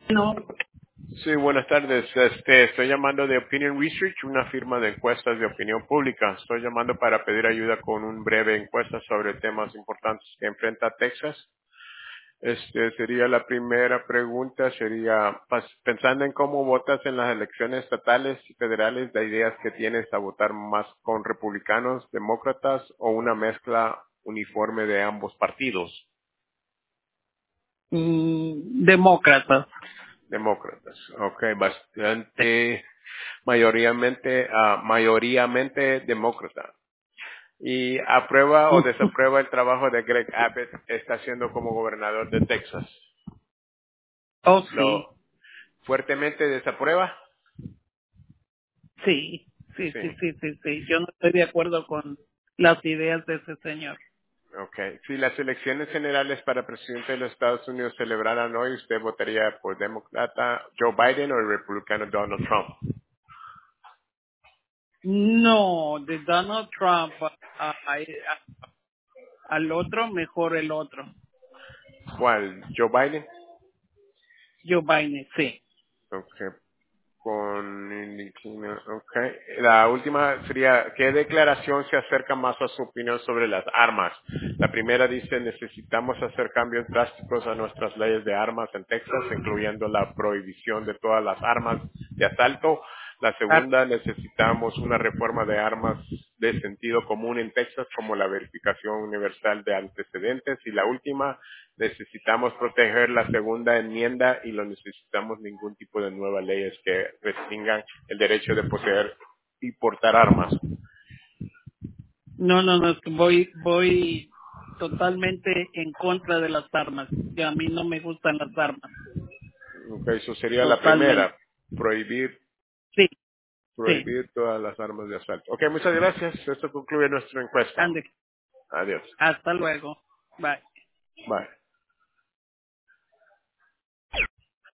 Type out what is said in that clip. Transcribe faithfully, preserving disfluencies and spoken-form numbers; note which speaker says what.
Speaker 1: No,
Speaker 2: Sí, buenas tardes. Este, estoy llamando de Opinion Research, una firma de encuestas de opinión pública. Estoy llamando para pedir ayuda con un breve encuesta sobre temas importantes que enfrenta Texas. Este sería la primera pregunta, sería pas- pensando en cómo votas en las elecciones estatales y federales, de ideas que tienes a votar más con republicanos, demócratas o una mezcla uniforme de ambos partidos,
Speaker 1: mm, demócratas.
Speaker 2: demócratas. Ok, bastante mayoritariamente, ah, mayoritariamente demócrata. ¿Y aprueba o desaprueba el trabajo de Greg Abbott está haciendo como gobernador de Texas?
Speaker 1: Oh, sí,
Speaker 2: ¿Lo fuertemente desaprueba?
Speaker 1: sí, sí,
Speaker 2: Sí.
Speaker 1: sí, sí, sí, sí. Yo no estoy de acuerdo con las ideas de ese señor.
Speaker 2: Okay. Si las elecciones generales para presidente de los Estados Unidos se celebraran hoy, ¿usted votaría por demócrata Joe Biden o el republicano Donald Trump?
Speaker 1: No, de Donald Trump a- a- a- al otro, mejor el otro.
Speaker 2: ¿Cuál? ¿Joe Biden?
Speaker 1: Joe Biden, sí.
Speaker 2: Okay. Con indígena, okay. La última sería, ¿qué declaración se acerca más a su opinión sobre las armas? La primera dice, necesitamos hacer cambios drásticos a nuestras leyes de armas en Texas, incluyendo la prohibición de todas las armas de asalto. La
Speaker 1: Ah,
Speaker 2: segunda, necesitamos una reforma de armas de sentido común en Texas, como la verificación universal de antecedentes. Y la última, necesitamos proteger la segunda enmienda y no necesitamos ningún tipo de nuevas leyes que restringan el derecho de poseer y portar armas.
Speaker 1: no, no, no, voy, voy totalmente en contra de las armas. Y a mí no me gustan las armas,
Speaker 2: Ok, eso sería la
Speaker 1: totalmente.
Speaker 2: primera, prohibir,
Speaker 1: Sí, sí.
Speaker 2: prohibir todas las armas de asalto. Ok, muchas gracias. Esto concluye nuestra encuesta.
Speaker 1: Ande,
Speaker 2: Adiós.
Speaker 1: hasta luego. Bye.
Speaker 2: Bye.